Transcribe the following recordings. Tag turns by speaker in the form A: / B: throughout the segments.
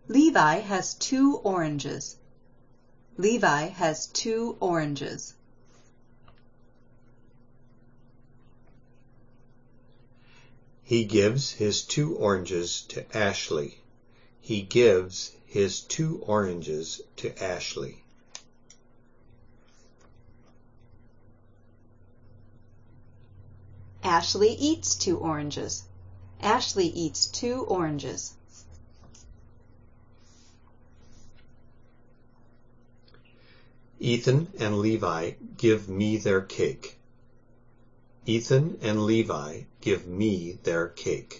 A: Levi has 2 oranges. Levi has 2 oranges.
B: He gives his 2 oranges to Ashley. He gives his 2 oranges to Ashley.
A: Ashley eats 2 oranges. Ashley eats 2 oranges.
B: Ethan and Levi give me their cake. Ethan and Levi give me their cake.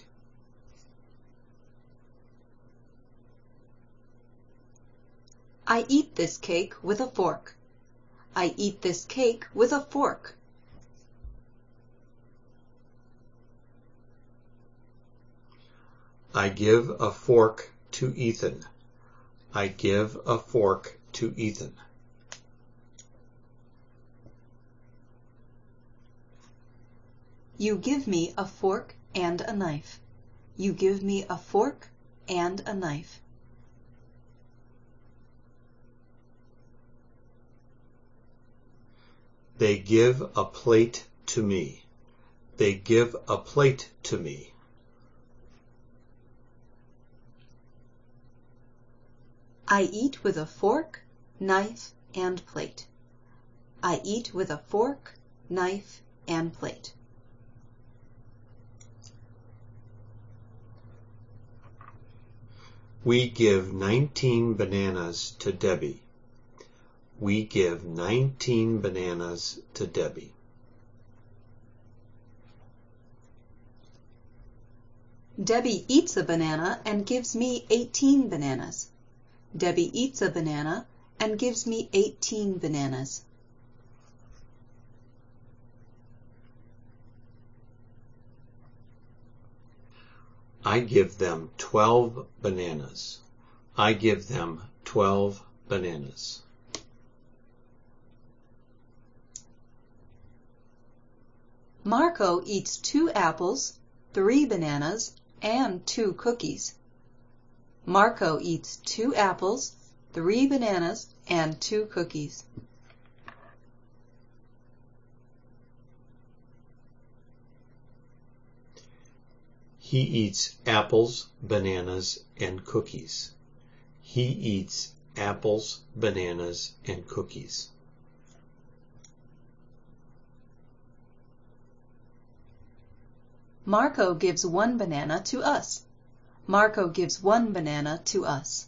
A: I eat this cake with a fork. I eat this cake with a fork.
B: I give a fork to Ethan. I give a fork to Ethan.
A: You give me a fork and a knife. You give me a fork and a knife.
B: They give a plate to me. They give a plate to me.
A: I eat with a fork, knife, and plate. I eat with a fork, knife, and plate.
B: We give 19 bananas to Debbie. We give 19 bananas to Debbie.
A: Debbie eats a banana and gives me 18 bananas. Debbie eats a banana and gives me 18 bananas.
B: I give them 12 bananas. I give them 12 bananas.
A: Marco eats 2 apples, 3 bananas, and 2 cookies. Marco eats 2 apples, 3 bananas, and 2 cookies.
B: He eats apples, bananas, and cookies. He eats apples, bananas, and cookies.
A: Marco gives 1 banana to us. Marco gives 1 banana to us.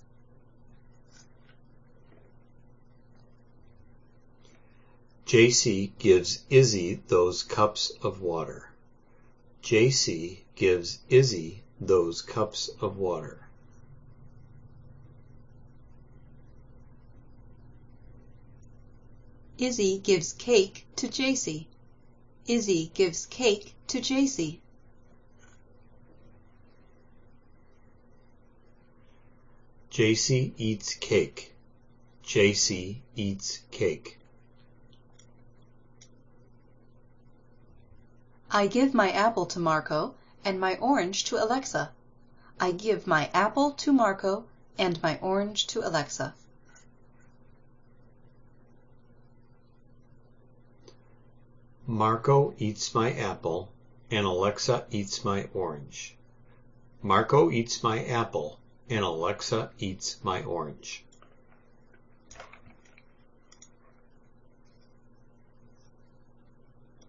B: JC gives Izzy those cups of water. JC gives Izzy those cups of water.
A: Izzy gives cake to JC. Izzy gives cake to JC.
B: JC eats cake. JC eats cake.
A: I give my apple to Marco and my orange to Alexa. I give my apple to Marco and my orange to Alexa.
B: Marco eats my apple and Alexa eats my orange. Marco eats my apple and Alexa eats my orange.